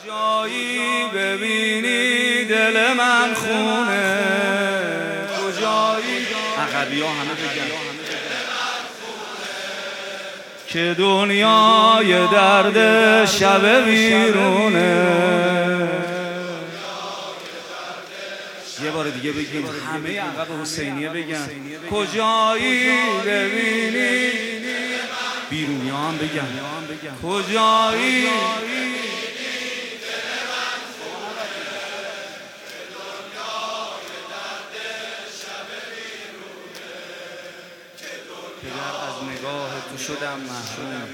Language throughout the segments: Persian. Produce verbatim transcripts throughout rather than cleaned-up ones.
کجایی ببینی دل من خونه، کجایی عقبی ها همه بگن که دنیای درد شب ویرونه. یه بار دیگه بگیم همه عقب حسینیه بگن کجایی ببینی، بیرونی ها هم بگن کجایی شدم محروم،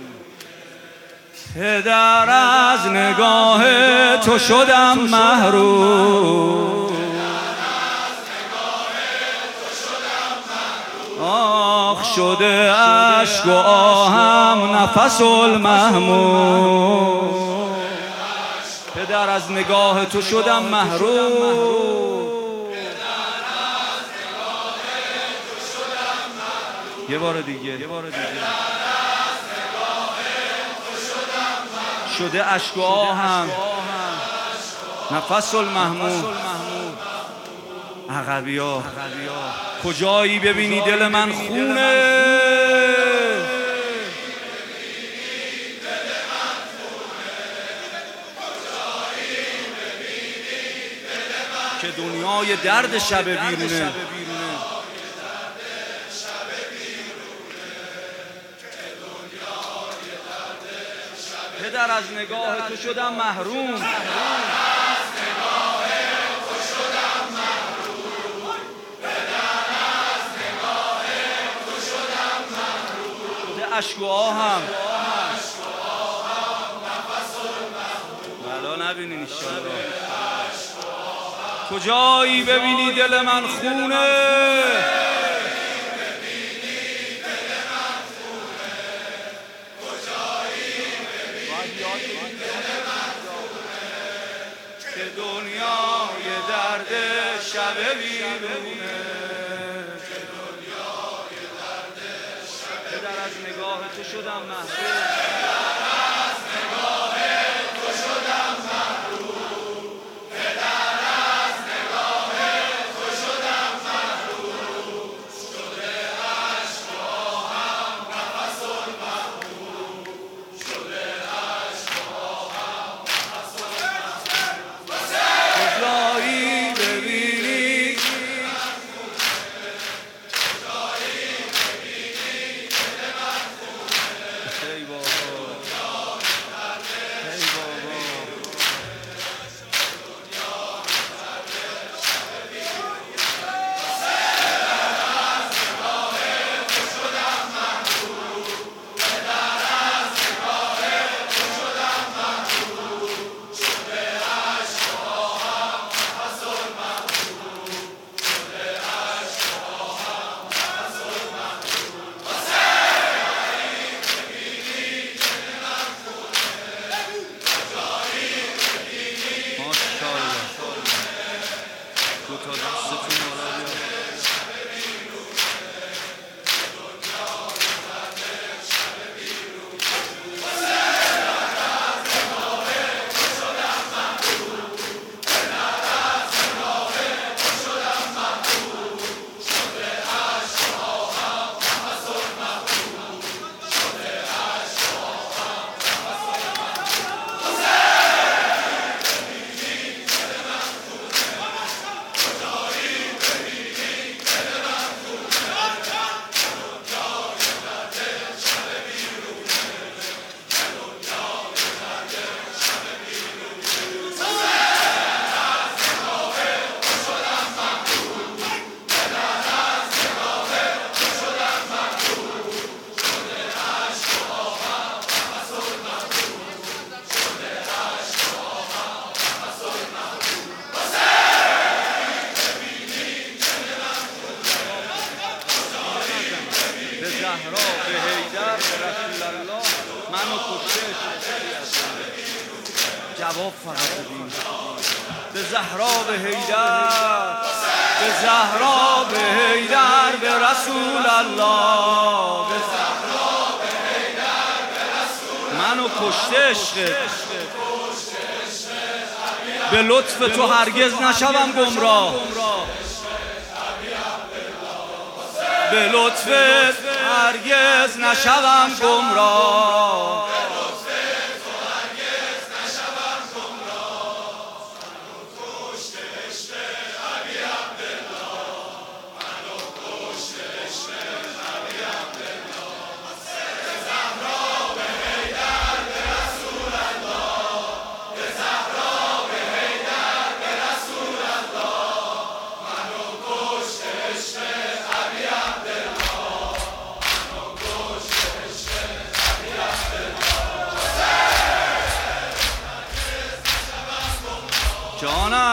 پدر از نگاه تو شدم محروم، آخ شده اشک و آهم نفس المحموم، پدر از نگاه تو شدم محروم. یه بار دیگه یه بار دیگه شده اشک و آهم نفس المحموم. عقبیا کجایی ببینی دل من خونه، که دنیای درد شب بیرونه. پدر از نگاه تو شدم محروم، شده اشک و آهم بلا نبینین انشالله. کجایی ببینی دل من خونه، که دنیای درد شب ویرونه، پدر از نگاه تو شدم محروم، زهرا به حیدر به رسول الله منو کشته، جواب فقط بدیم به زهرا به حیدر، به زهرا به حیدر به رسول الله، به زهرا به حیدر به رسول الله منو کشته عشقت، به لطف تو هرگز نشوم گمراه، به لطف هرگز نشوم گمراه. جانم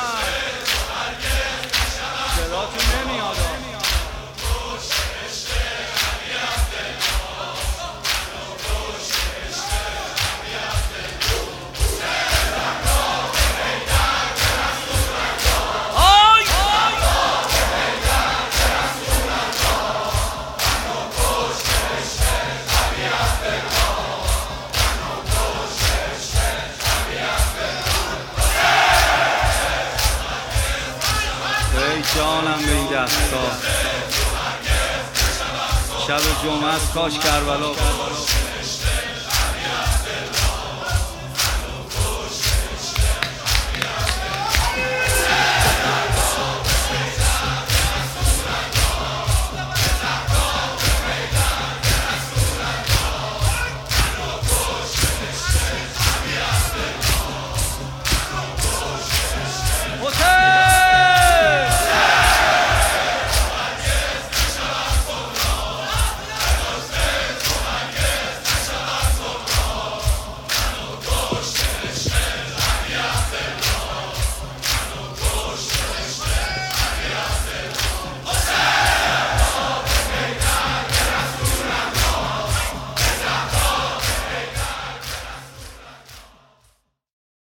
صداتون نمیاد. جانم به این دستا، شب جمعه است کاش کربلا